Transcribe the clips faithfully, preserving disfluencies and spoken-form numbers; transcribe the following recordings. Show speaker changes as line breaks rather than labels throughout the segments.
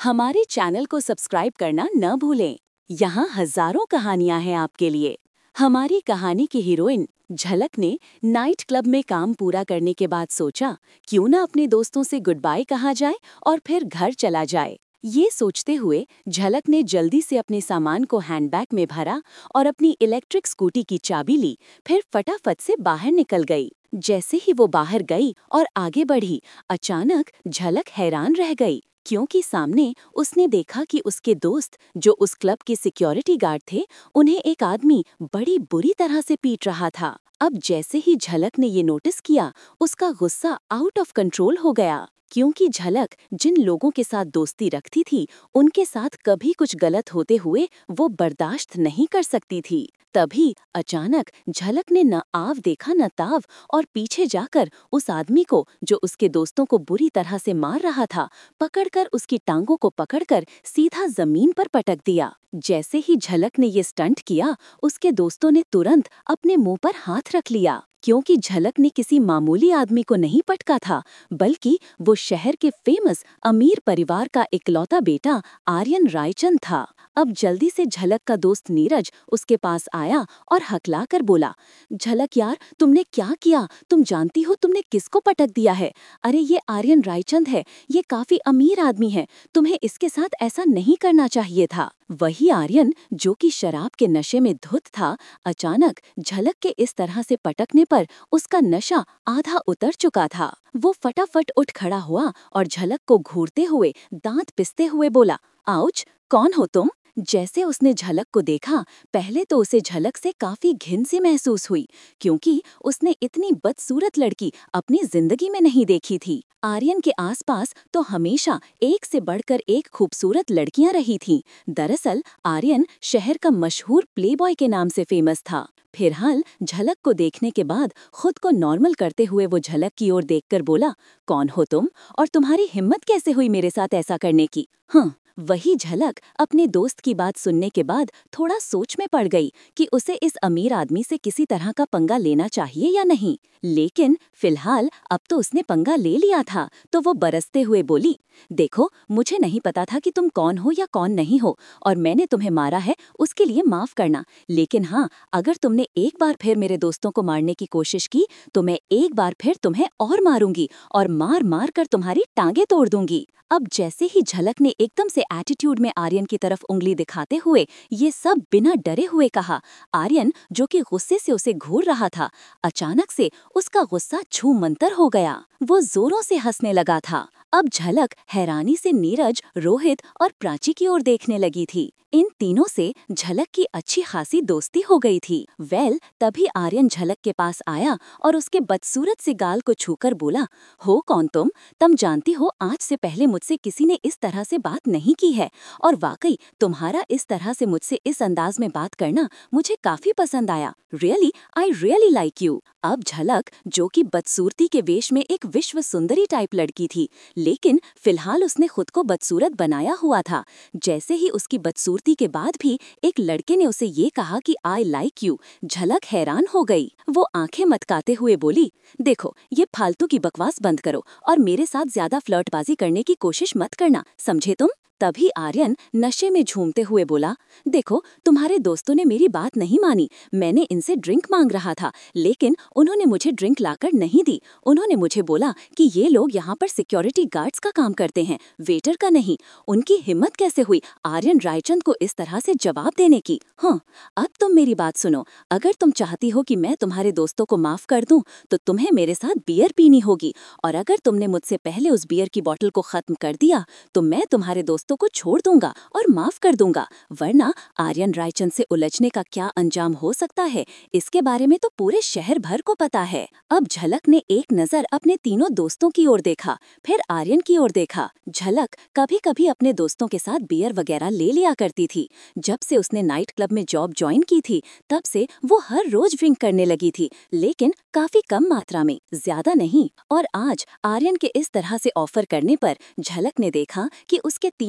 हमारे चैनल को सब्सक्राइब करना न भूलें। यहाँ हजारों कहानियाँ हैं आपके लिए। हमारी कहानी की हीरोइन झलक ने नाइट क्लब में काम पूरा करने के बाद सोचा, क्यों ना अपने दोस्तों से गुड बाय कहा जाए और फिर घर चला जाए। ये सोचते हुए झलक ने जल्दी से अपने सामान को हैंडबैग में भरा और अपनी इलेक्ट्रिक स्कूटी की चाबी ली, फिर फटाफट से बाहर निकल गई। जैसे ही वो बाहर गई और आगे बढ़ी, अचानक झलक हैरान रह गई, क्योंकि सामने उसने देखा कि उसके दोस्त, जो उस क्लब के सिक्योरिटी गार्ड थे, उन्हें एक आदमी बड़ी बुरी तरह से पीट रहा था। अब जैसे ही झलक ने ये नोटिस किया, उसका गुस्सा आउट ऑफ कंट्रोल हो गया, क्योंकि झलक जिन लोगों के साथ दोस्ती रखती थी, उनके साथ कभी कुछ गलत होते हुए वो बर्दाश्त नहीं कर सकती थी। तभी अचानक झलक ने न आव देखा न ताव और पीछे जाकर उस आदमी को, जो उसके दोस्तों को बुरी तरह से मार रहा था, पकड़कर उसकी टांगों को पकड़कर सीधा जमीन पर पटक दिया। जैसे ही झलक ने ये स्टंट किया, उसके दोस्तों ने तुरंत अपने मुंह पर हाथ रख लिया, क्योंकि झलक ने किसी मामूली आदमी को नहीं पटका था, बल्कि वो शहर के फेमस अमीर परिवार का इकलौता बेटा आर्यन रायचंद था। अब जल्दी से झलक का दोस्त नीरज उसके पास आया और हकला कर बोला, झलक यार, तुमने क्या किया? तुम जानती हो तुमने किसको पटक दिया है? अरे ये आर्यन रायचंद है, ये काफी अमीर आदमी है, तुम्हें इसके साथ ऐसा नहीं करना चाहिए था। वही आर्यन, जो कि शराब के नशे में धुत था, अचानक झलक के इस तरह से पटकने पर उसका नशा आधा उतर चुका था। वो फटाफट उठ खड़ा हुआ और झलक को घूरते हुए, दांत पिसते हुए बोला, आउच, कौन हो तुम? जैसे उसने झलक को देखा, पहले तो उसे झलक से काफी घिन सी महसूस हुई, क्योंकि उसने इतनी बदसूरत लड़की अपनी जिंदगी में नहीं देखी थी। आर्यन के आसपास तो हमेशा एक से बढ़कर एक खूबसूरत लड़कियां रही थीं। दरअसल आर्यन शहर का मशहूर प्लेबॉय के नाम से फेमस था। फिलहाल झलक को देखने के बाद खुद को नॉर्मल करते हुए वो झलक की ओर देखकर बोला, कौन हो तुम और तुम्हारी हिम्मत कैसे हुई मेरे साथ ऐसा करने की? हाँ, वही झलक अपने दोस्त की बात सुनने के बाद थोड़ा सोच में पड़ गई कि उसे इस अमीर आदमी से किसी तरह का पंगा लेना चाहिए या नहीं। लेकिन फिलहाल अब तो उसने पंगा ले लिया था, तो वो बरसते हुए बोली, देखो, मुझे नहीं पता था कि तुम कौन हो या कौन नहीं हो, और मैंने तुम्हें मारा है उसके लिए माफ करना। लेकिन हाँ, अगर तुमने एक बार फिर मेरे दोस्तों को मारने की कोशिश की, तो मैं एक बार फिर तुम्हें और मारूंगी और मार मार कर तुम्हारी टांगे तोड़ दूंगी। अब जैसे ही झलक ने एकदम से एटीट्यूड में आर्यन की तरफ उंगली दिखाते हुए ये सब बिना डरे हुए कहा, आर्यन, जो कि गुस्से से उसे घूर रहा था, अचानक से उसका गुस्सा छूमंतर हो गया। वो जोरों से हंसने लगा था। अब झलक हैरानी से नीरज, रोहित और प्राची की ओर देखने लगी थी। इन तीनों से झलक की अच्छी खासी दोस्ती हो गई थी। वेल, तभी आर्यन झलक के पास आया और उसके बदसूरत से गाल को छूकर बोला, हो कौन तुम? तुम जानती हो आज से पहले मुझसे किसी ने इस तरह से बात नहीं की है, और वाकई तुम्हारा इस तरह से मुझसे इस अंदाज में बात करना मुझे काफी पसंद आया। Really, I really like you. अब झलक, जो कि बदसूरती के वेश में एक विश्व सुंदरी टाइप लड़की थी, लेकिन फिलहाल उसने खुद को बदसूरत बनाया हुआ था। जैसे ही उसकी बदसूरती के बाद भी एक लड़के ने उसे ये कहा कि आई लाइक यू, झलक हैरान हो गई। वो आंखें मटकाते हुए बोली, देखो, ये फालतू की बकवास बंद करो और मेरे साथ ज्यादा फ्लर्टबाजी करने की कोशिश मत करना, समझे तुम? तभी आर्यन नशे में झूमते हुए बोला, देखो, तुम्हारे दोस्तों ने मेरी बात नहीं मानी। मैंने इनसे ड्रिंक मांग रहा था, लेकिन उन्होंने मुझे ड्रिंक लाकर नहीं दी। उन्होंने मुझे बोला कि ये लोग यहाँ पर सिक्योरिटी गार्ड्स का काम करते हैं, वेटर का नहीं। उनकी हिम्मत कैसे हुई आर्यन रायचंद को इस तरह से जवाब देने की? हाँ, अब तुम मेरी बात सुनो। अगर तुम चाहती हो कि मैं तुम्हारे दोस्तों को माफ कर दूं, तो तुम्हें मेरे साथ बियर पीनी होगी, और अगर तुमने मुझसे पहले उस बियर की बोतल को खत्म कर दिया, तो मैं तुम्हारे दोस्तों को छोड़ दूंगा और माफ कर दूंगा। वरना आर्यन रायचंद से उलझने का क्या अंजाम हो सकता है, इसके बारे में तो पूरे शहर भर को पता है। अब झलक ने एक नजर अपने तीनों दोस्तों की ओर देखा, फिर आर्यन की ओर देखा। झलक कभी कभी अपने दोस्तों के साथ बियर वगैरह ले लिया करती थी। जब से उसने नाइट क्लब में जॉब ज्वाइन की थी, तब से वो हर रोज ड्रिंक करने लगी थी, लेकिन काफी कम मात्रा में, ज्यादा नहीं। और आज आर्यन के इस तरह से ऑफर करने पर झलक ने देखा कि उसके तीनों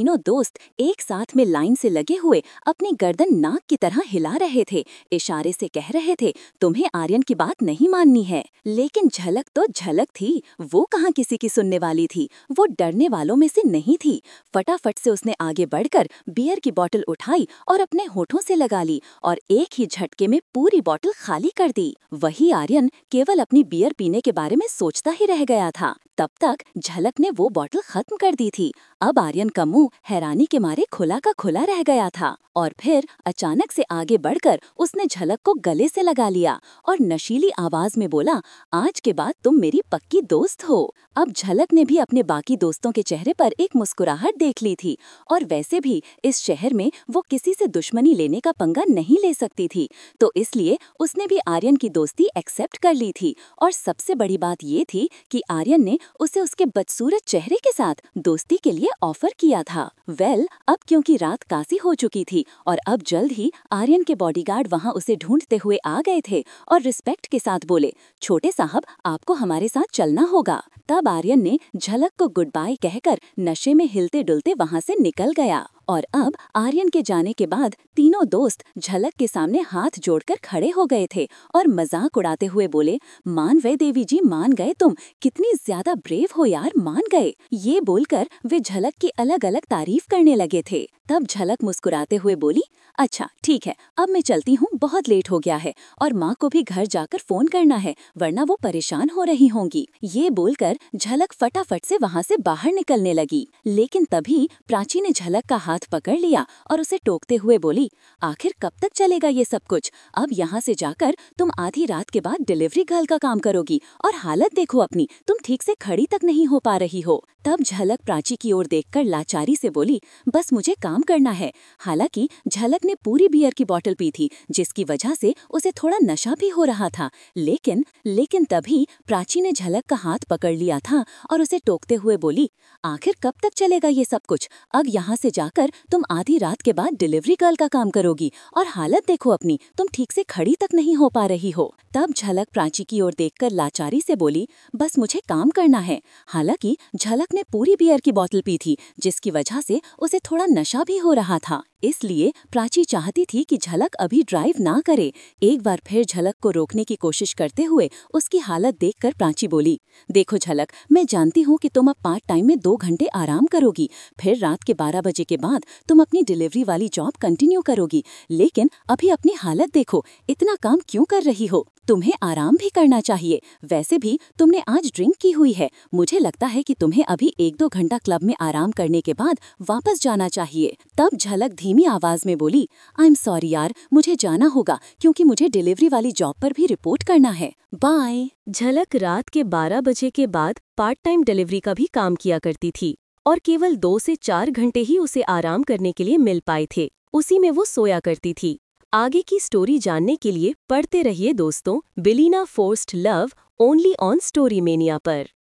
तीनों दोस्त एक साथ में लाइन से लगे हुए अपनी गर्दन नाक की तरह हिला रहे थे, इशारे से कह रहे थे तुम्हें आर्यन की बात नहीं माननी है। लेकिन झलक तो झलक थी, वो कहाँ किसी की सुनने वाली थी, वो डरने वालों में से नहीं थी। फटाफट से उसने आगे बढ़कर बियर की बोतल उठाई और अपने होठों से लगा ली और एक ही झटके में पूरी बोतल खाली कर दी। वही आर्यन केवल अपनी बियर पीने के बारे में सोचता ही रह गया था। तब तक झलक ने वो बोतल खत्म कर दी थी। अब आर्यन का मुंह हैरानी के मारे खुला का खुला रह गया था और फिर अचानक से आगे बढ़कर उसने झलक को गले से लगा लिया और नशीली आवाज में बोला, आज के बाद तुम मेरी पक्की दोस्त हो। अब झलक ने भी अपने बाकी दोस्तों के चेहरे पर एक मुस्कुराहट देख ली थी और वैसे भी इस शहर में वो किसी से दुश्मनी लेने का पंगा नहीं ले सकती थी, तो इसलिए उसने भी आर्यन की दोस्ती एक्सेप्ट कर ली थी। और सबसे बड़ी बात ये थी कि आर्यन ने उसे उसके बदसूरत चेहरे के साथ दोस्ती के लिए ऑफर किया था। वेल well, अब क्योंकि रात कासी हो चुकी थी और अब जल्द ही आर्यन के बॉडीगार्ड वहां उसे ढूंढते हुए आ गए थे और रिस्पेक्ट के साथ बोले, छोटे साहब आपको हमारे साथ चलना होगा। तब आर्यन ने झलक को गुड बाय कहकर नशे में हिलते डुलते वहां से निकल गया। और अब आर्यन के जाने के बाद तीनों दोस्त झलक के सामने हाथ जोड़कर खड़े हो गए थे और मजाक उड़ाते हुए बोले, मान गए देवी जी, मान गए, तुम कितनी ज्यादा ब्रेव हो यार, मान गए। ये बोलकर वे झलक की अलग अलग तारीफ करने लगे थे। तब झलक मुस्कुराते हुए बोली, अच्छा ठीक है, अब मैं चलती हूँ, बहुत लेट हो गया है और माँ को भी घर जाकर फोन करना है, वरना वो परेशान हो रही होंगी। ये बोलकर झलक फटाफट से वहाँ से बाहर निकलने लगी। लेकिन तभी प्राची ने झलक का हाथ पकड़ लिया और उसे टोकते हुए बोली, आखिर कब तक चलेगा ये सब कुछ? अब यहाँ से जाकर तुम आधी रात के बाद डिलीवरी गर्ल का काम करोगी और हालत देखो अपनी, तुम ठीक से खड़ी तक नहीं हो पा रही हो। तब झलक प्राची की ओर देखकर लाचारी से बोली, बस मुझे काम करना है। हालांकि झलक ने पूरी बियर की बोतल पी थी, जिसकी वजह से उसे थोड़ा नशा भी हो रहा था। लेकिन लेकिन तभी प्राची ने झलक का हाथ पकड़ लिया था और उसे टोकते हुए बोली, आखिर कब तक चलेगा ये सब कुछ? अब यहाँ से जाकर तुम आधी रात के बाद डिलीवरी गर्ल का काम करोगी और हालत देखो अपनी, तुम ठीक से खड़ी तक नहीं हो पा रही हो। तब झलक प्राची की ओर देखकर लाचारी से बोली, बस मुझे काम करना है। हालांकि झलक ने पूरी बियर की बोतल पी थी, जिसकी वजह से उसे थोड़ा नशा भी हो रहा था। इसलिए प्राची चाहती थी कि झलक अभी ड्राइव ना करे। एक बार फिर झलक को रोकने की कोशिश करते हुए उसकी हालत देखकर प्राची बोली, देखो झलक, मैं जानती हूँ कि तुम अब पार्ट टाइम में दो घंटे आराम करोगी, फिर रात के बारह बजे के बाद तुम अपनी डिलीवरी वाली जॉब कंटिन्यू करोगी, लेकिन अभी अपनी हालत देखो, इतना काम क्यों कर रही हो? तुम्हें आराम भी करना चाहिए। वैसे भी तुमने आज ड्रिंक की हुई है, मुझे लगता है कि तुम्हें अभी एक दो घंटा क्लब में आराम करने के बाद वापस जाना चाहिए। तब झलक धीमी आवाज में बोली, आई एम सॉरी यार, मुझे जाना होगा क्योंकि मुझे डिलीवरी वाली जॉब पर भी रिपोर्ट करना है, बाय। झलक रात के बारह बजे के बाद पार्ट टाइम डिलीवरी का भी काम किया करती थी और केवल दो से चार घंटे ही उसे आराम करने के लिए मिल पाए थे, उसी में वो सोया करती थी। आगे की स्टोरी जानने के लिए पढ़ते रहिए दोस्तों billionaire forced love only on story mania पर।